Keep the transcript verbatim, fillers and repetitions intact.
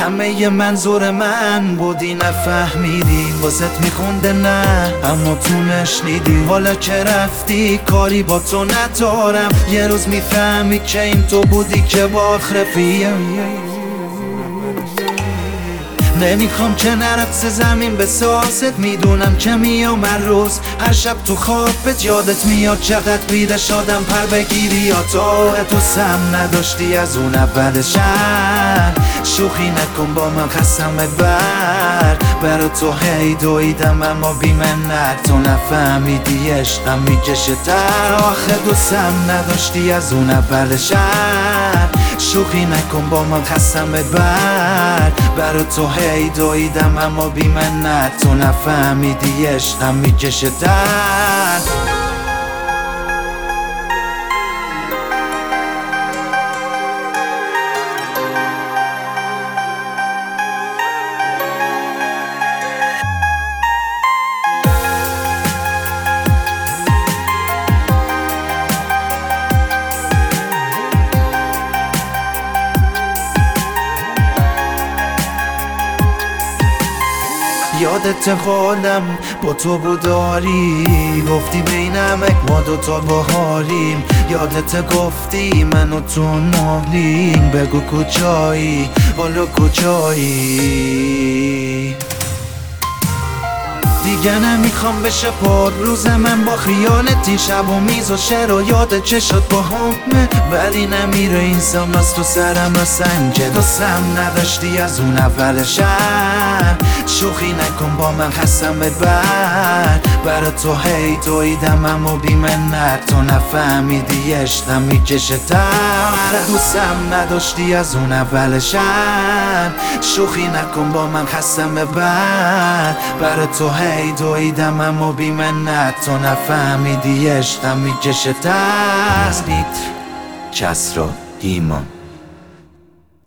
همه ی منظور من بودی نفهمیدی، واسط میخونده نه اما تو نشنیدی. حالا که رفتی کاری با تو ندارم، یه روز میفهمی که این تو بودی که با رفیقم. نمیخوام که نرقص زمین به ساست، میدونم که میام روز هر شب تو خوابت یادت میاد چقدر بیده شدم پر بگیری یا تو تو سم نداشتی از اون اول شهر. شوخی نکن با من خستمت بر برا تو هی دویدم اما بی منت، تو نفهمیدی عشقم میکشه تر. آخه تو سم نداشتی از اون اول شهر. شوخی نکن با من خستمت بر برا تو هی دویدم اما بی منت، تو نفهمیدی عشقم میکشه تر. یادت حالم با تو بوداری، گفتی بینمک ما دوتا بهاریم. یادت گفتی من و تو نالیم، بگو کجایی حالا کجایی. دیگه نمیخوام بشه پر روز من با خیالتی، شب و میز و شعر و یاد چشات با همه، ولی نمیره این سم از تو سرم و سنجه. تو سم نداشتی از اون اول شب. شوخی نکن با من خستمت بر برا تو هی دویدم اما بی منت، تو نفهمیدی عشقم میکشه تر. تو سم نداشتی از اون اول شب. شوخی نکن با من خستمت بر برا تو هی دویدم اما بی منت، تو نفهمیدی عشقم میکشه تر. بیت کسرا ایمان.